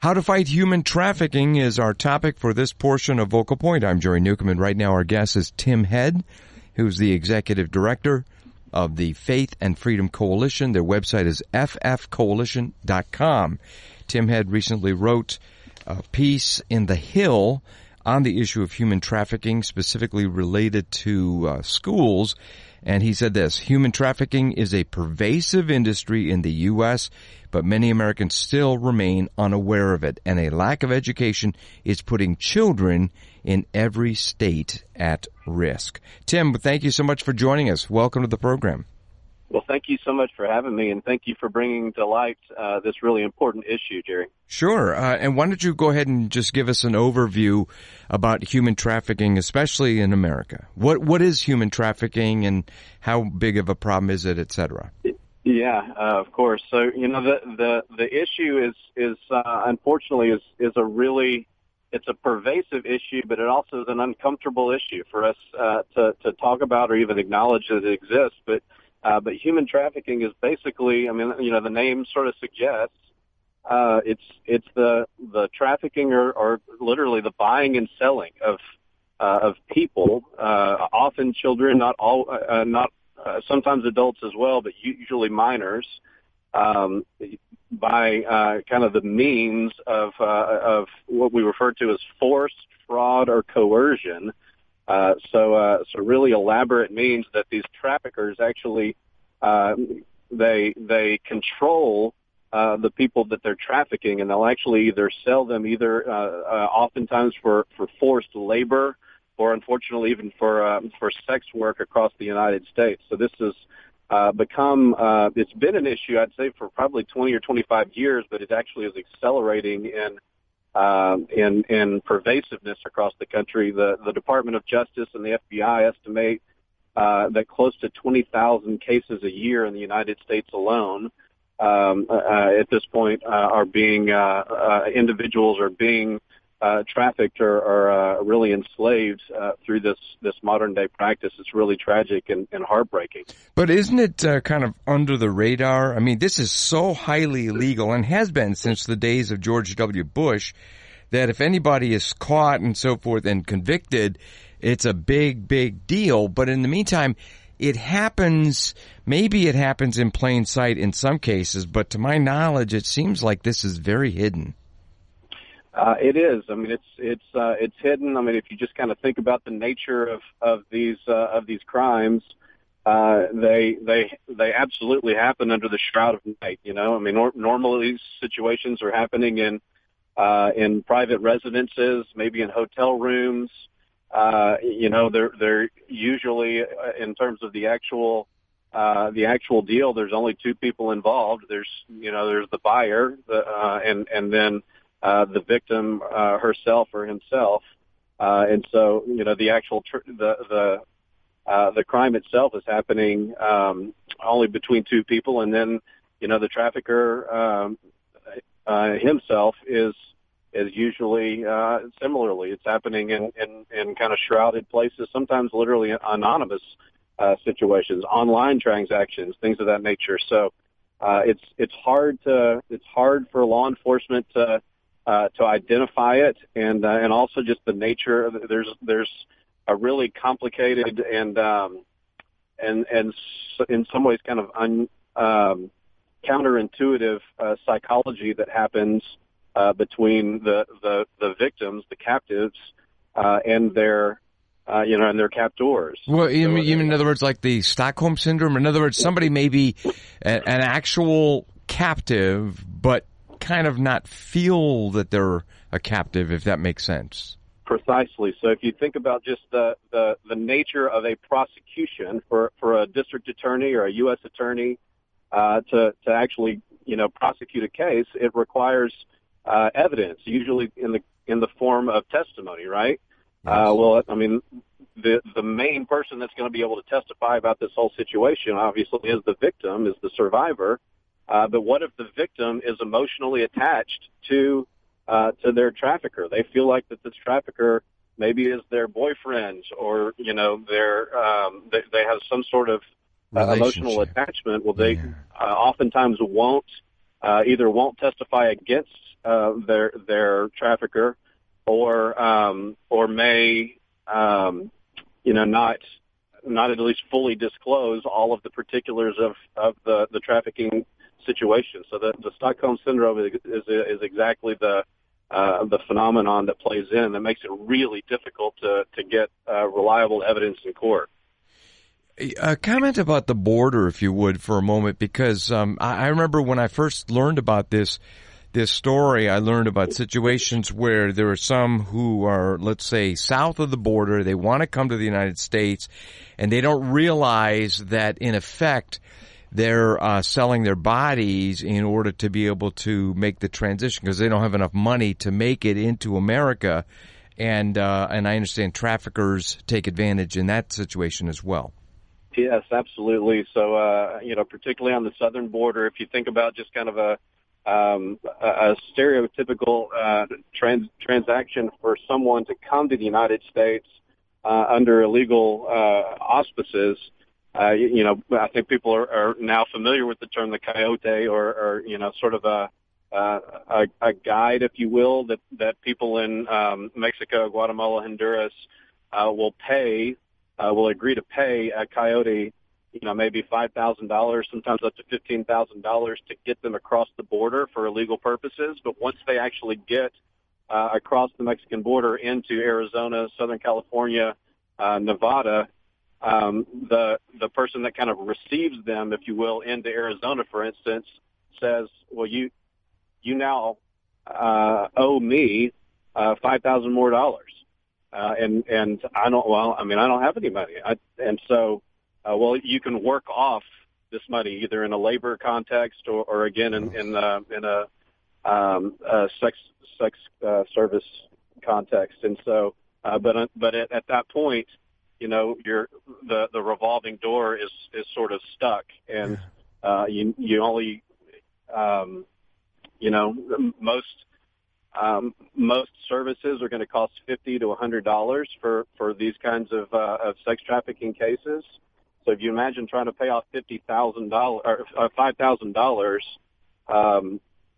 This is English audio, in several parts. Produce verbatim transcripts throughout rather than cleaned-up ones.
How to fight human trafficking is our topic for this portion of Vocal Point. I'm Jerry Newcomb, and right now our guest is Tim Head, who's the executive director of the Faith and Freedom Coalition. Their website is f f coalition dot com. Tim Head recently wrote a piece in The Hill on the issue of human trafficking, specifically related to uh, schools. And he said this: human trafficking is a pervasive industry in the U S, but many Americans still remain unaware of it, and a lack of education is putting children in every state at risk. Tim, thank you so much for joining us. Welcome to the program. Well, thank you so much for having me, and thank you for bringing to light uh, this really important issue, Jerry. Sure. Uh, and why don't you go ahead and just give us an overview about human trafficking, especially in America? What What is human trafficking, and how big of a problem is it, et cetera? Yeah, uh, of course. So, you know, the the, the issue is, is uh, unfortunately, is, is a really, it's a pervasive issue, but it also is an uncomfortable issue for us uh, to, to talk about or even acknowledge that it exists. But Uh, but human trafficking is basically, I mean, you know, the name sort of suggests uh, it's it's the the trafficking or, or literally the buying and selling of uh, of people, uh, often children, not all, uh, not uh, sometimes adults as well, but usually minors, um, by uh, kind of the means of uh, of what we refer to as force, fraud, or coercion. Uh, so, uh, so really elaborate means that these traffickers actually, uh, they, they control, uh, the people that they're trafficking, and they'll actually either sell them either, uh, uh oftentimes for, for forced labor or unfortunately even for, um, for sex work across the United States. So this has, uh, become, uh, it's been an issue, I'd say, for probably twenty or twenty-five years, but it actually is accelerating in, Um, in, in pervasiveness across the country. The, the Department of Justice and the F B I estimate uh, that close to twenty thousand cases a year in the United States alone um, uh, at this point uh, are being, uh, uh, individuals are being uh, trafficked or, or uh, really enslaved uh, through this, this modern day practice. It's really tragic and, and heartbreaking. But isn't it uh, kind of under the radar? I mean, this is so highly illegal and has been since the days of George W. Bush that if anybody is caught and so forth and convicted, it's a big, big deal. But in the meantime, it happens, maybe it happens in plain sight in some cases, but to my knowledge, it seems like this is very hidden. Uh, it is. I mean, it's it's uh, it's hidden. I mean, if you just kind of think about the nature of of these uh, of these crimes, uh, they they they absolutely happen under the shroud of night. You know, I mean, nor- normally these situations are happening in uh, in private residences, maybe in hotel rooms. Uh, you know, they're they're usually uh, in terms of the actual uh, the actual deal. There's only two people involved. There's you know there's the buyer, the, uh, and and then. Uh, the victim uh, herself or himself, uh, and so you know the actual tr- the the uh, the crime itself is happening um, only between two people, and then you know the trafficker um, uh, himself is is usually uh, similarly. It's happening in, in, in kind of shrouded places, sometimes literally anonymous uh, situations, online transactions, things of that nature. So uh, it's it's hard to it's hard for law enforcement to. Uh, to identify it, and uh, and also just the nature. There's there's a really complicated and um, and and in some ways kind of un, um, counterintuitive uh, psychology that happens uh, between the, the the victims, the captives, uh, and their uh, you know and their captors. Well, you so, mean, you mean in other words, like the Stockholm syndrome. In other words, somebody may be a, an actual captive, but kind of not feel that they're a captive, if that makes sense. Precisely. So if you think about just the, the, the nature of a prosecution for, for a district attorney or a U S attorney uh, to, to actually, you know, prosecute a case, it requires uh, evidence, usually in the in the form of testimony, right? Yes. Uh, well, I mean, the the main person that's going to be able to testify about this whole situation, obviously, is the victim, is the survivor. Uh, but what if the victim is emotionally attached to uh, to their trafficker? They feel like that this trafficker maybe is their boyfriend, or you know, their um, they, they have some sort of uh, emotional attachment. Well, they yeah. uh, oftentimes won't uh, either won't testify against uh, their their trafficker, or um, or may um, you know not not at least fully disclose all of the particulars of of the the trafficking situation. So the, the Stockholm syndrome is is, is exactly the uh, the phenomenon that plays in that makes it really difficult to to get uh, reliable evidence in court. A comment about the border, if you would, for a moment, because um, I, I remember when I first learned about this this story, I learned about situations where there are some who are, let's say, south of the border. They want to come to the United States, and they don't realize that, in effect, they're uh, selling their bodies in order to be able to make the transition because they don't have enough money to make it into America. And uh, and I understand traffickers take advantage in that situation as well. Yes, absolutely. So, uh, you know, particularly on the southern border, if you think about just kind of a um, a, a stereotypical uh, trans- transaction for someone to come to the United States uh, under illegal uh, auspices, uh, you, you know, I think people are, are now familiar with the term the coyote, or, or you know, sort of a, uh, a a guide, if you will, that that people in um, Mexico, Guatemala, Honduras uh, will pay. Uh, will agree to pay a coyote, you know, maybe five thousand dollars, sometimes up to fifteen thousand dollars to get them across the border for illegal purposes. But once they actually get uh, across the Mexican border into Arizona, Southern California, uh, Nevada, um, the the person that kind of receives them, if you will, into Arizona, for instance, says, well, you you now uh, owe me uh, five thousand more dollars. Uh, and, and I don't, well, I mean, I don't have any money. I, and so, uh, well, you can work off this money either in a labor context or, or again, in, in, uh, in a, um, a sex, sex, uh, service context. And so, uh, but, uh, but at, at that point, you know, you're, the, the revolving door is, is sort of stuck, and, uh, you, you only, um, you know, most, Um, most services are going to cost fifty to a hundred dollars for for these kinds of uh, of sex trafficking cases. So if you imagine trying to pay off fifty thousand dollars or uh, five thousand dollars, um,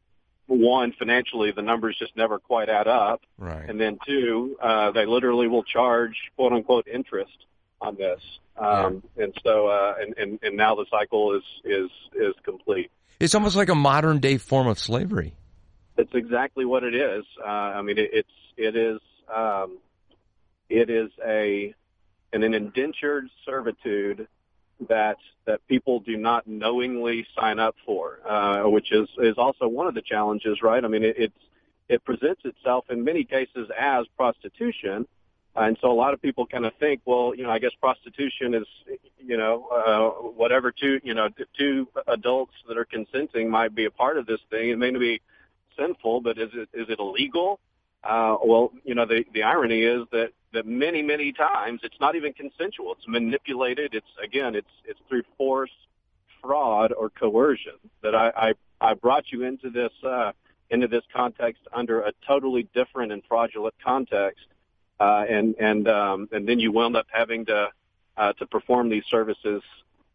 one, financially the numbers just never quite add up, right? And then two, uh, they literally will charge quote unquote interest on this, um, yeah. and so uh, and, and and now the cycle is is is complete. It's almost like a modern day form of slavery. That's exactly what it is. Uh, I mean, it, it's it is um, it is a an, an indentured servitude that that people do not knowingly sign up for, uh, which is is also one of the challenges, right? I mean, it it's, it presents itself in many cases as prostitution, and so a lot of people kind of think, well, you know, I guess prostitution is, you know, uh, whatever two you know two adults that are consenting might be a part of this thing. It may not be sinful, but is it is it illegal? Uh, well, you know, the the irony is that that many many times it's not even consensual. It's manipulated. It's again, it's it's through force, fraud, or coercion that I I, I brought you into this uh, into this context under a totally different and fraudulent context, uh, and and um, and then you wound up having to uh, to perform these services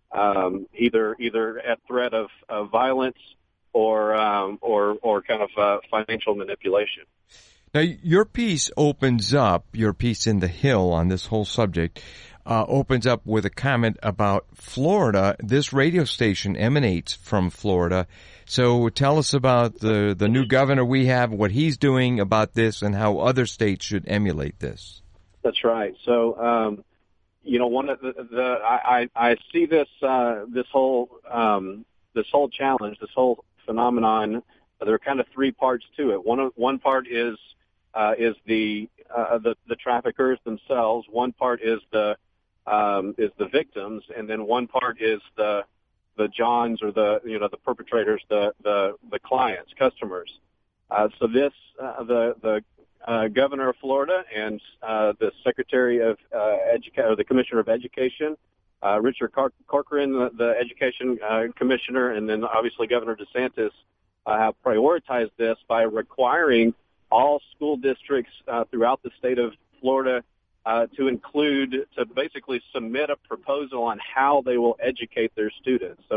um, either either at threat of, of violence. Or, um, or, or kind of uh, financial manipulation. Now, your piece opens up, your piece in The Hill on this whole subject, uh, opens up with a comment about Florida. This radio station emanates from Florida. So tell us about the, the new governor we have, what he's doing about this, and how other states should emulate this. That's right. So, um, you know, one of the, the I, I see this, uh, this whole, um, this whole challenge, this whole phenomenon, there are kind of three parts to it. One one part is uh, is the, uh, the the traffickers themselves. One part is the um, is the victims, and then one part is the the Johns or the you know the perpetrators, the the, the clients, customers. Uh, so this uh, the the uh, governor of Florida and uh, the Secretary of uh, Education or the Commissioner of Education. Uh, Richard Car- Corcoran, the, the education uh, commissioner, and then obviously Governor DeSantis uh, have prioritized this by requiring all school districts uh, throughout the state of Florida uh, to include, to basically submit a proposal on how they will educate their students. So it's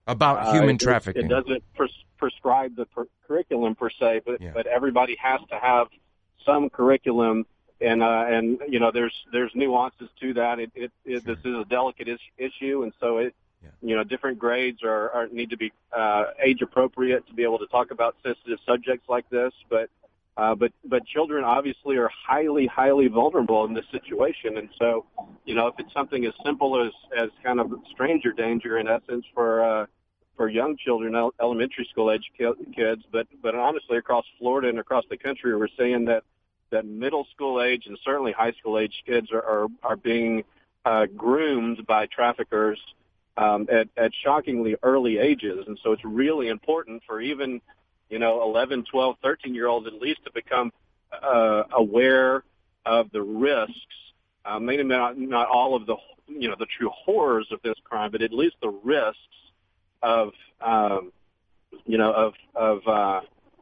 about human uh, trafficking. It, it doesn't pres- prescribe the per- curriculum per se, but Yeah. but everybody has to have some curriculum, and uh, and you know there's there's nuances to that. It, it, it Sure. This is a delicate is- issue, and so it Yeah. you know different grades are, are need to be uh, age appropriate to be able to talk about sensitive subjects like this, but. Uh, but but children obviously are highly highly vulnerable in this situation, and so you know if it's something as simple as as kind of stranger danger in essence for uh, for young children, elementary school age kids, but but honestly across Florida and across the country, we're seeing that that middle school age and certainly high school age kids are are, are being uh, groomed by traffickers um, at at shockingly early ages, and so it's really important for even you know, eleven, twelve, thirteen-year-olds at least to become uh, aware of the risks, uh, maybe not, not all of the, you know, the true horrors of this crime, but at least the risks of, um, you know, of, of uh,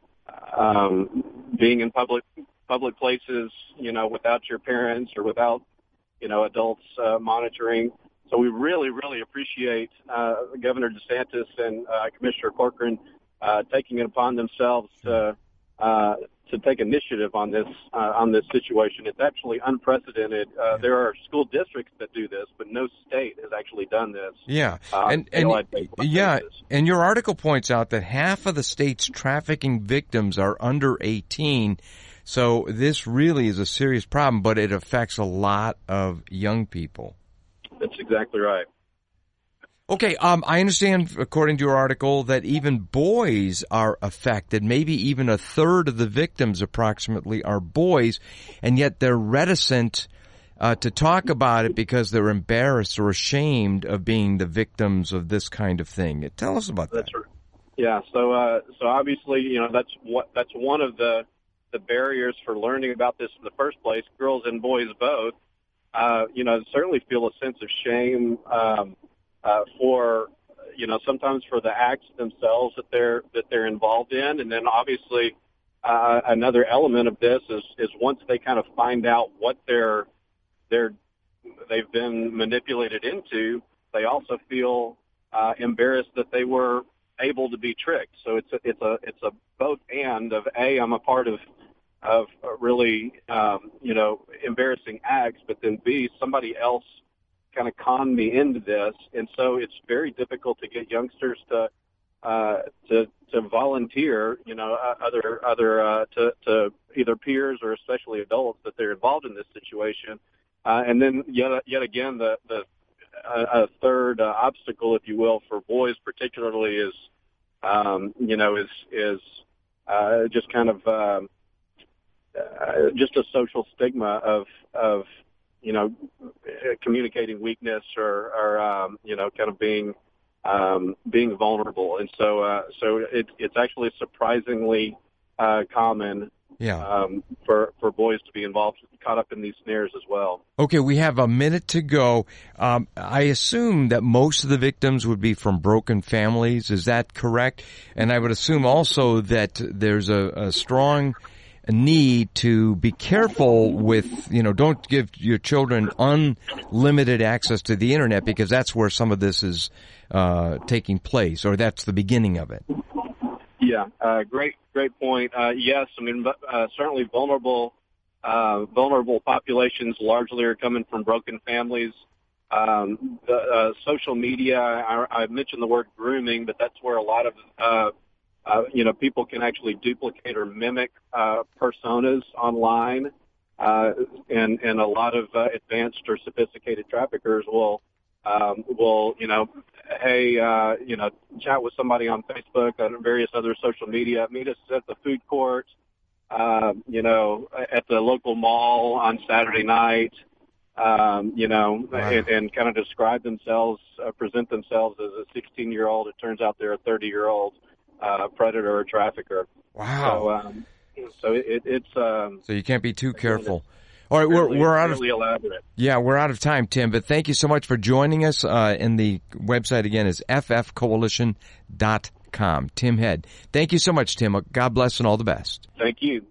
um, being in public public places, you know, without your parents or without, you know, adults uh, monitoring. So we really, really appreciate uh, Governor DeSantis and uh, Commissioner Corcoran Uh, taking it upon themselves to uh, to take initiative on this uh, on this situation. It's actually unprecedented. Uh, Yeah. There are school districts that do this, but no state has actually done this. Yeah, Uh, and and daylight yeah, basis. and your article points out that half of the state's trafficking victims are under eighteen. So this really is a serious problem, but it affects a lot of young people. That's exactly right. Okay, um, I understand, according to your article, that even boys are affected. Maybe even a third of the victims, approximately, are boys, and yet they're reticent uh, to talk about it because they're embarrassed or ashamed of being the victims of this kind of thing. Tell us about that. That's right. Yeah. So, uh, so obviously, you know, that's what that's one of the the barriers for learning about this in the first place. Girls and boys both, uh, you know, certainly feel a sense of shame. Um, Uh, for, you know, sometimes for the acts themselves that they're that they're involved in, and then obviously uh, another element of this is is once they kind of find out what they're they're they've been manipulated into, they also feel uh, embarrassed that they were able to be tricked. So it's a, it's a it's a both and of a I'm a part of of really um, you know embarrassing acts, but then b somebody else kind of con me into this, and so it's very difficult to get youngsters to uh, to to volunteer, you know, uh, other other uh, to to either peers or especially adults that they're involved in this situation, uh, and then yet yet again the the uh, a third uh, obstacle, if you will, for boys particularly is um, you know is is uh, just kind of um, uh, just a social stigma of of you know, communicating weakness or, or um, you know, kind of being um, being vulnerable, and so uh, so it, it's actually surprisingly uh, common Yeah. um, for for boys to be involved, caught up in these snares as well. Okay, we have a minute to go. Um, I assume that most of the victims would be from broken families. Is that correct? And I would assume also that there's a, a strong need to be careful with, you know, don't give your children unlimited access to the internet, because that's where some of this is uh, taking place, or that's the beginning of it. Yeah, uh, great, great point. Uh, yes, I mean, uh, certainly vulnerable, uh, vulnerable populations largely are coming from broken families. Um, the uh, social media, I, I mentioned the word grooming, but that's where a lot of uh, Uh, you know, people can actually duplicate or mimic uh, personas online, uh, and and a lot of uh, advanced or sophisticated traffickers will um, will you know, hey, uh, you know, chat with somebody on Facebook and various other social media. Meet us at the food court, uh, you know, at the local mall on Saturday night. Um, you know, Wow. and, and kind of describe themselves, uh, present themselves as a sixteen-year-old. It turns out they're a thirty-year-old. Uh, predator or trafficker. Wow. So, um, so it, it's um, so you can't be too careful. All right, we're really, we're out really of elaborate. yeah, we're out of time, Tim. But thank you so much for joining us. Uh, and the website again is f f coalition dot com. Tim Head. Thank you so much, Tim. God bless and all the best. Thank you.